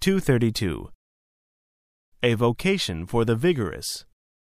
232. A vocation for the vigorous.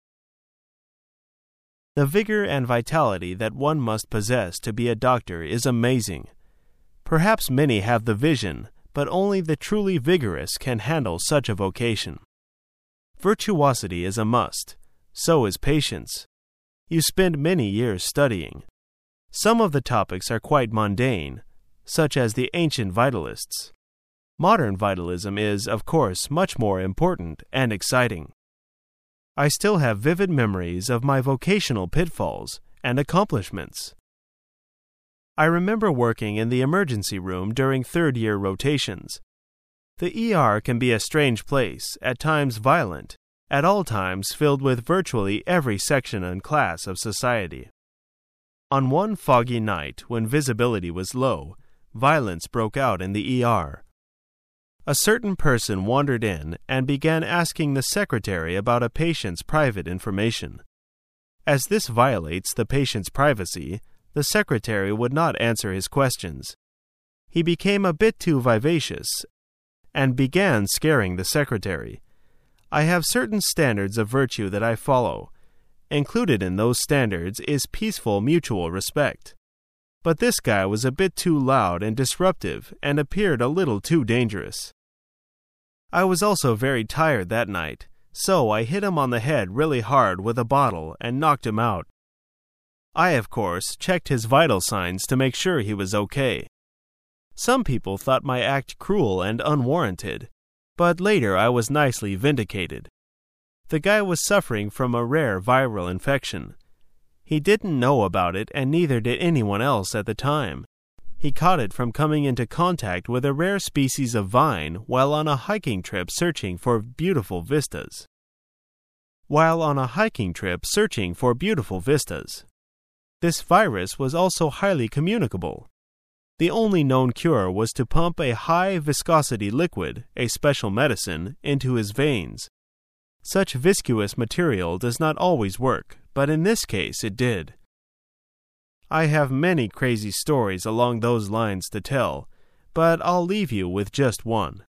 The vigor and vitality that one must possess to be a doctor is amazing. Perhaps many have the vision, but only the truly vigorous can handle such a vocation. Virtuosity is a must. So is patience. You spend many years studying. Some of the topics are quite mundane, such as the ancient vitalists. Modern vitalism is, of course, much more important and exciting. I still have vivid memories of my vocational pitfalls and accomplishments. I remember working in the emergency room during third-year rotations. The ER can be a strange place, at times violent, at all times filled with virtually every section and class of society. On one foggy night when visibility was low, violence broke out in the ER. A certain person wandered in and began asking the secretary about a patient's private information. As this violates the patient's privacy, the secretary would not answer his questions. He became a bit too vivacious and began scaring the secretary. I have certain standards of virtue that I follow. Included in those standards is peaceful mutual respect. But this guy was a bit too loud and disruptive and appeared a little too dangerous. I was also very tired that night, so I hit him on the head really hard with a bottle and knocked him out. I, of course, checked his vital signs to make sure he was okay. Some people thought my act cruel and unwarranted, but later I was nicely vindicated. The guy was suffering from a rare viral infection. He didn't know about it, and neither did anyone else at the time. He caught it from coming into contact with a rare species of vine while on a hiking trip searching for beautiful vistas. This virus was also highly communicable. The only known cure was to pump a high-viscosity liquid, a special medicine, into his veins. Such viscous material does not always work, but in this case it did. I have many crazy stories along those lines to tell, but I'll leave you with just one.